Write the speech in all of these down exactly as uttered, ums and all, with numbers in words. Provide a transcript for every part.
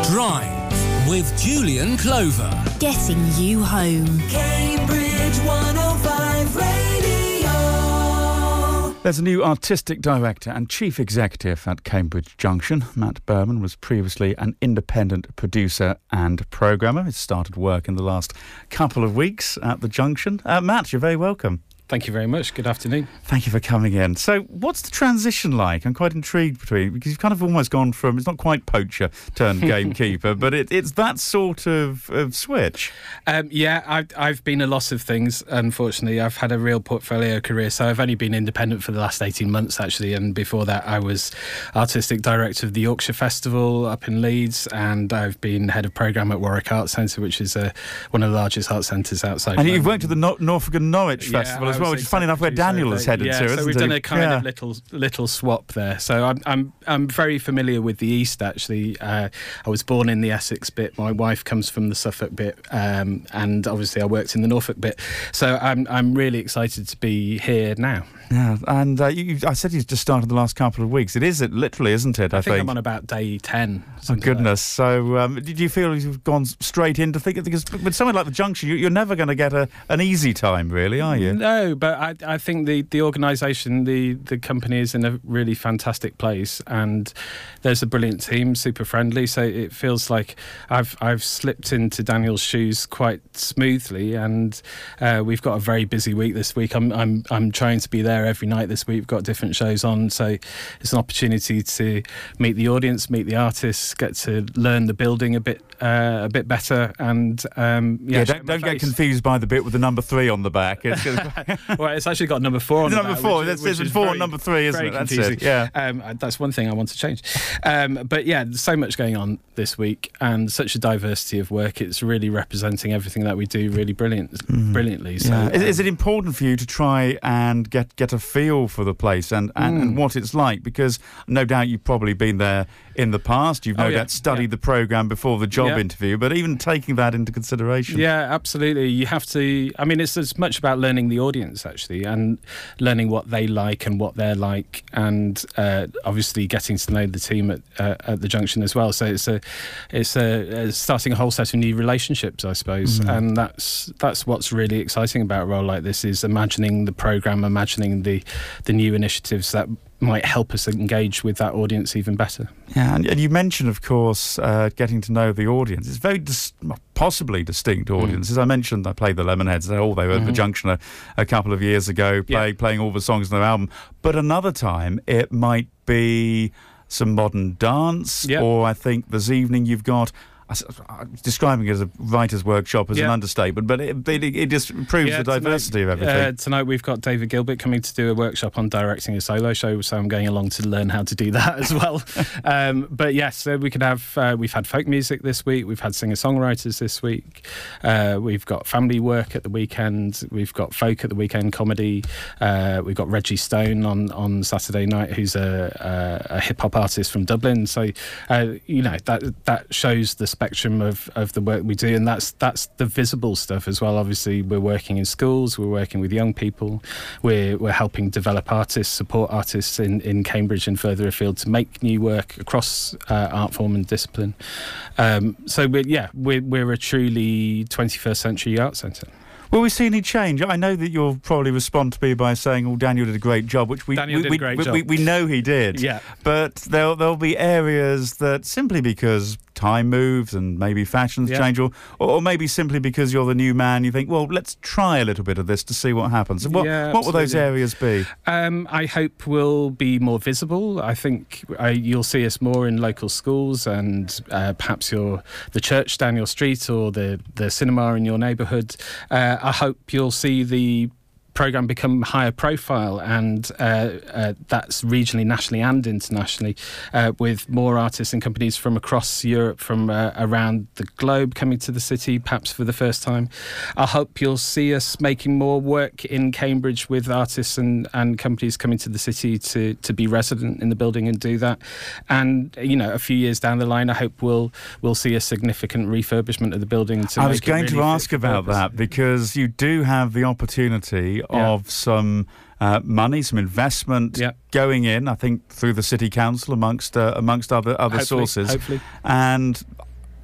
Drive with Julian Clover. Getting you home. Cambridge one oh five Radio. There's a new artistic director and chief executive at Cambridge Junction. Matt Berman was previously an independent producer and programmer. He's started work in the last couple of weeks at the Junction. Uh, Matt, you're very welcome. Thank you very much. Good afternoon. Thank you for coming in. So what's the transition like? I'm quite intrigued between, because you've kind of almost gone from, it's not quite poacher turned gamekeeper, but it, it's that sort of, of switch. Um, yeah, I've, I've been a lot of things, unfortunately. I've had a real portfolio career, so I've only been independent for the last eighteen months, actually, and before that I was artistic director of the Yorkshire Festival up in Leeds, and I've been head of programme at Warwick Arts Centre, which is uh, one of the largest art centres outside And London. You've worked at the no- Norfolk and Norwich yeah, Festival I as well, which is funny enough where Daniel is headed yeah, to, so isn't we've he? done a kind yeah. of little little swap there. So I'm I'm I'm very familiar with the East, actually. Uh, I was born in the Essex bit. My wife comes from the Suffolk bit, um, and obviously I worked in the Norfolk bit. So I'm I'm really excited to be here now. Yeah, and uh, you, I said you just started the last couple of weeks. It is, it literally, isn't it? I, I think, think I'm on about day ten. Oh, goodness. So um, did you feel you've gone straight into thinking? Because with something like the Junction, you, you're never going to get a, an easy time, really, are you? No, but I, I think the, the organisation, the, the company is in a really fantastic place, and there's a brilliant team, super friendly, so it feels like I've I've slipped into Daniel's shoes quite smoothly, and uh, we've got a very busy week this week. I'm I'm I'm trying to be there every night this week. We've got different shows on, so it's an opportunity to meet the audience, meet the artists, get to learn the building a bit uh, a bit better, and um, yeah, yeah don't, don't get confused by the bit with the number three on the back. It's well, it's actually got number four on number the back, four. which, That's which is is four very, and number three, isn't very it? That's confusing. it. Yeah, um, that's one thing I want to change. Um, but yeah, there's so much going on this week, and such a diversity of work. It's really representing everything that we do really brilliant, mm. brilliantly. So, yeah. um, is, is it important for you to try and get get a feel for the place and, and, mm. and what it's like? Because no doubt you've probably been there in the past. You've no oh, yeah. doubt studied yeah. the programme before the job yeah. interview, but even taking that into consideration. Yeah, absolutely. You have to, I mean, it's as much about learning the audience, actually, and learning what they like and what they're like, and uh, obviously getting to know the team at uh, at the Junction as well. So it's a, it's a, a starting a whole set of new relationships, I suppose, mm. and that's that's what's really exciting about a role like this, is imagining the programme, imagining the the new initiatives that might help us engage with that audience even better. Yeah, and, and you mentioned, of course, uh, getting to know the audience. It's very dis- possibly distinct audience. Mm. As I mentioned, I played the Lemonheads. They all they were mm-hmm. at the Junction a, a couple of years ago, play, yeah. playing all the songs on their album. But another time, it might be some modern dance, yeah. or I think this evening you've got... describing it as a writer's workshop is yeah. an understatement, but it, it, it just proves yeah, the diversity tonight, of everything. Uh, tonight we've got David Gilbert coming to do a workshop on directing a solo show, so I'm going along to learn how to do that as well. um, but yes, so we could have, uh, we've had folk music this week, we've had singer-songwriters this week, uh, we've got family work at the weekend, we've got folk at the weekend, comedy, uh, we've got Reggie Stone on, on Saturday night, who's a, a, a hip-hop artist from Dublin, so uh, you know, that that shows the spectrum of, of the work we do, and that's that's the visible stuff as well. Obviously, we're working in schools, we're working with young people, we're we're helping develop artists, support artists in, in Cambridge and further afield to make new work across uh, art form and discipline. Um, so we're, yeah, we're we're a truly twenty-first century art centre. Will we see any change? I know that you'll probably respond to me by saying, "Oh, Daniel did a great job," which we Daniel we, did we, a great we, job. We, we know he did. Yeah, but there'll there'll be areas that simply because time moves and maybe fashions yeah. change, or or maybe simply because you're the new man, you think, well, let's try a little bit of this to see what happens. What yeah, what will those areas be? Um, I hope we'll be more visible. I think uh, you'll see us more in local schools, and uh, perhaps your the church down your street or the the cinema in your neighbourhood. Uh, I hope you'll see the programme become higher profile, and uh, uh, that's regionally, nationally and internationally, uh, with more artists and companies from across Europe, from uh, around the globe coming to the city, perhaps for the first time. I hope you'll see us making more work in Cambridge with artists and, and companies coming to the city to, to be resident in the building and do that. And, you know, a few years down the line, I hope we'll we'll see a significant refurbishment of the building. To I was make going it really to ask about purpose. that, because you do have the opportunity Yeah. of some uh, money, some investment yeah. going in, I think, through the City Council amongst uh, amongst other other hopefully, sources. Hopefully. And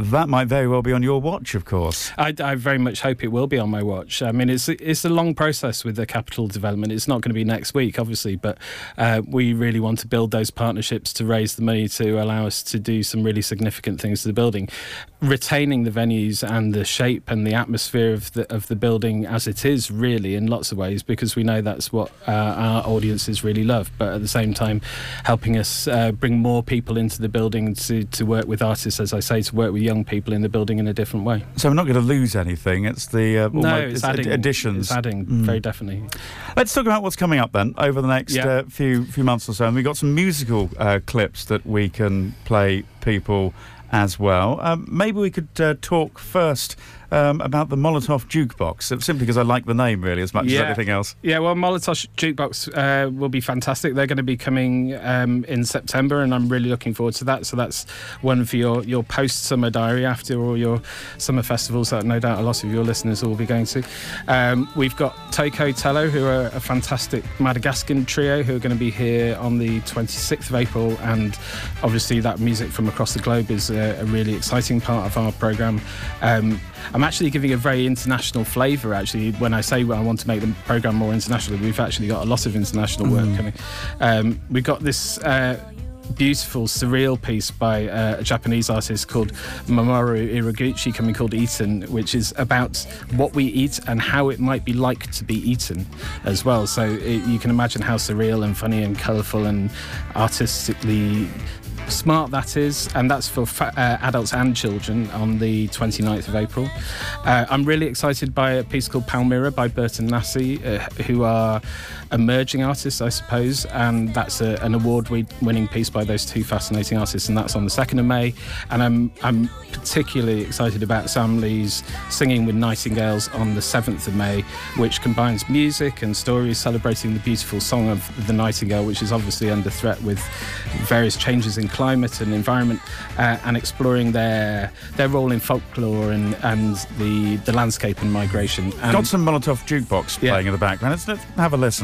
that might very well be on your watch, of course. I, I very much hope it will be on my watch. I mean, it's it's a long process with the capital development. It's not going to be next week, obviously, but uh, we really want to build those partnerships to raise the money to allow us to do some really significant things to the building, retaining the venues and the shape and the atmosphere of the of the building as it is, really, in lots of ways, because we know that's what uh, our audiences really love. But at the same time, helping us uh, bring more people into the building to to work with artists, as I say, to work with young people in the building in a different way. So we're not going to lose anything. It's the uh, no, almost, it's, it's adding additions. It's adding Mm. very definitely. Let's talk about what's coming up then over the next Yeah. uh, few few months or so. And we've got some musical uh, clips that we can play people as well. Um, maybe we could uh, talk first um, about the Molotov Jukebox, simply because I like the name really as much Yeah. as anything else. Yeah, well, Molotov Jukebox uh, will be fantastic. They're going to be coming um, in September, and I'm really looking forward to that. So that's one for your, your post-summer diary after all your summer festivals that no doubt a lot of your listeners will be going to. Um, we've got Toko Tello, who are a fantastic Madagascan trio who are going to be here on the twenty-sixth of April, and obviously that music from across the globe is a, a really exciting part of our programme. Um, I'm actually giving a very international flavour, actually, when I say I want to make the programme more international. We've actually got a lot of international work Mm. coming. Um, we've got this uh, beautiful, surreal piece by uh, a Japanese artist called Mamoru Iraguchi coming called Eaten, which is about what we eat and how it might be like to be eaten as well. So it, you can imagine how surreal and funny and colourful and artistically smart that is, and that's for fa- uh, adults and children on the twenty-ninth of April. Uh, I'm really excited by a piece called Palmyra by Burton Massey, uh, who are emerging artists, I suppose, and that's a, an award-winning piece by those two fascinating artists, and that's on the second of May. And I'm I'm particularly excited about Sam Lee's Singing with Nightingales on the seventh of May, which combines music and stories celebrating the beautiful song of the nightingale, which is obviously under threat with various changes in climate and environment, uh, and exploring their their role in folklore and, and the, the landscape and migration. And Got some Molotov Jukebox Yeah. playing in the background. Let's, let's have a listen.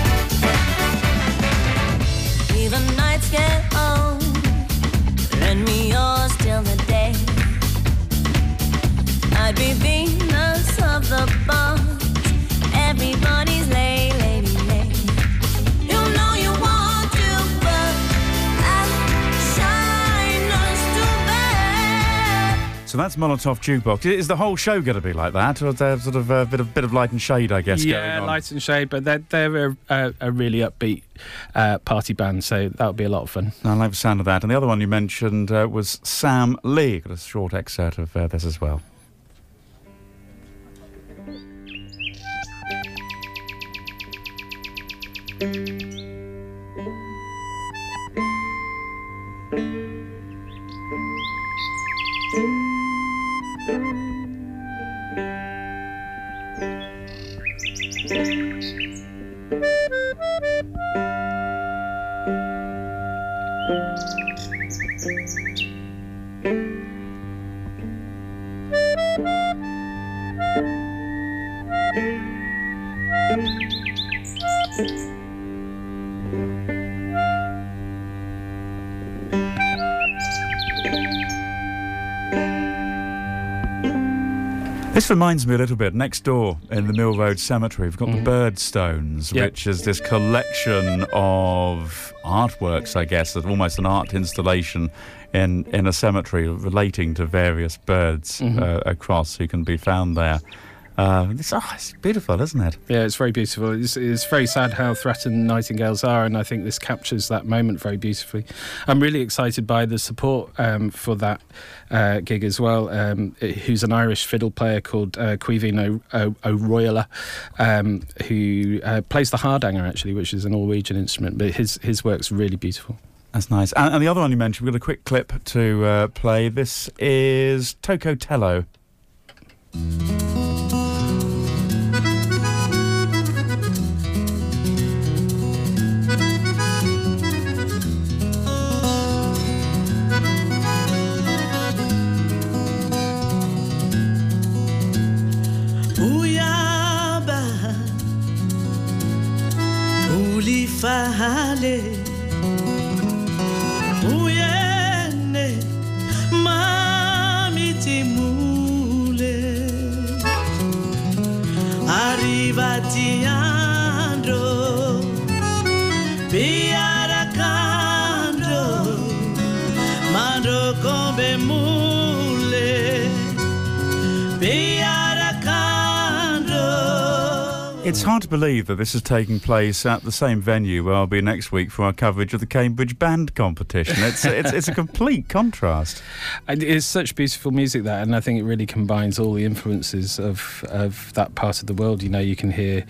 Even nights get old. Lend me yours till the day. I'd be Venus of the bonds. Everybody's lay, lady, lay. You know you want to, but I shine us too bad. So that's Molotov Jukebox. Is the whole show going to be like that, or is there sort of a bit of bit of light and shade, I guess? yeah, going on? light and shade, but they're, they're a, a, a really upbeat uh, party band, so that'll be a lot of fun. I like the sound of that. And the other one you mentioned uh, was Sam Lee. Got a short excerpt of uh, this as well. This reminds me a little bit, next door in the Mill Road Cemetery, we've got Mhm. the Birdstones, Yep. which is this collection of artworks, I guess, of almost an art installation in, in a cemetery relating to various birds Mhm. uh, across who can be found there. Uh, it's, oh, it's beautiful, isn't it? Yeah, it's very beautiful. It's, it's very sad how threatened nightingales are, and I think this captures that moment very beautifully. I'm really excited by the support um, for that uh, gig as well, um, who's an Irish fiddle player called uh, Caoimhín O'Royala, um, who uh, plays the hardanger, actually, which is a Norwegian instrument, but his, his work's really beautiful. That's nice. And, and the other one you mentioned, we've got a quick clip to uh, play. This is Toko Tello. Uyaba ulifahale uyene mami arrivati andro via da candro mando come mule via da candro. It's hard to believe that this is taking place at the same venue where I'll be next week for our coverage of the Cambridge Band Competition. It's it's, it's a complete contrast. And it's such beautiful music, that, and I think it really combines all the influences of of that part of the world. You know, you can hear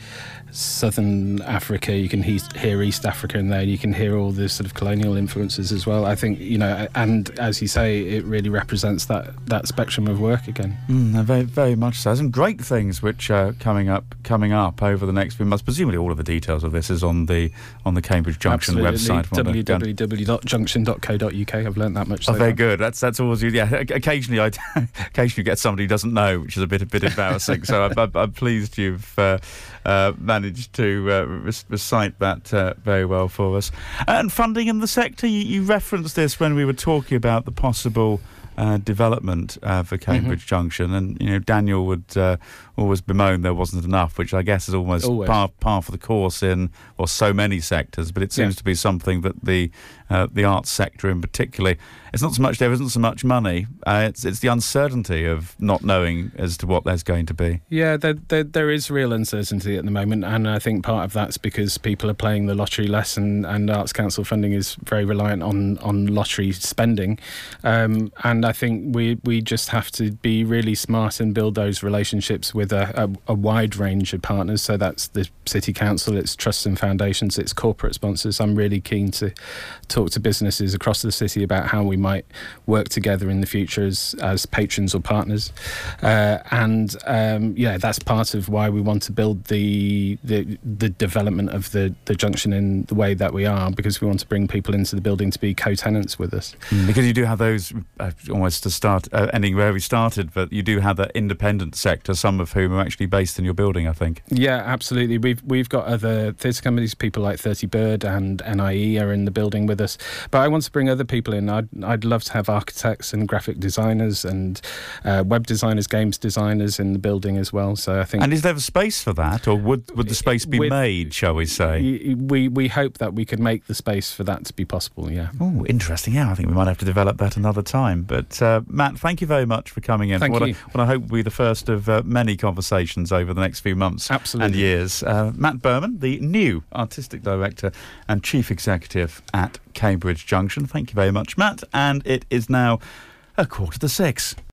Southern Africa, you can he- hear East Africa in there, you can hear all the sort of colonial influences as well. I think, you know, and as you say, it really represents that, that spectrum of work again. Mm, very, very much so. Some great things which are coming up coming up over the next few months. Presumably all of the details of this is on the on the Cambridge Junction Absolutely. website. w w w dot junction dot co dot u k. I've learnt that much. Oh, so very far. good. That's that's always yeah. Occasionally, I occasionally get somebody who doesn't know, which is a bit a bit embarrassing. So I'm, I'm, I'm pleased you've uh, uh, managed to uh, re- recite that uh, very well for us. And funding in the sector, you, you referenced this when we were talking about the possible uh, development uh, for Cambridge mm-hmm. Junction, and you know Daniel would uh, always bemoan there wasn't enough, which I guess is almost Always. par, par for the course in or so many sectors. But it seems Yeah. to be something that the uh, the arts sector in particular, it's not so much there isn't so much money, uh, it's it's the uncertainty of not knowing as to what there's going to be. Yeah, there, there, there is real uncertainty at the moment, and I think part of that's because people are playing the lottery less, and, and Arts Council funding is very reliant on, on lottery spending. Um, and I think we, we just have to be really smart and build those relationships with a, a, a wide range of partners. So that's the City Council, it's trusts and foundations, it's corporate sponsors. I'm really keen to talk to businesses across the city about how we might work together in the future as, as patrons or partners. Uh, and um, yeah, that's part of why we want to build the the, the development of the, the junction in the way that we are, because we want to bring people into the building to be co-tenants with us. Mm, because you do have those, uh, almost to start, uh, ending where we started, but you do have that independent sector, some of whom are actually based in your building, I think. Yeah, absolutely. We've we've got other theatre companies, people like thirty Bird and N I E are in the building with us. But I want to bring other people in. I'd, I'd love to have architects and graphic designers and uh, web designers, games designers in the building as well. So I think. And is there a space for that, or would would the space be With- made, shall we say? We we hope that we could make the space for that to be possible, yeah. Oh, interesting. Yeah, I think we might have to develop that another time. But uh, Matt, thank you very much for coming in. Thank what you. I, what I hope will be the first of uh, many conversations over the next few months Absolutely. and years. Uh, Matt Berman, the new Artistic Director and Chief Executive at Cambridge Junction. Thank you very much, Matt. And it is now a quarter to six.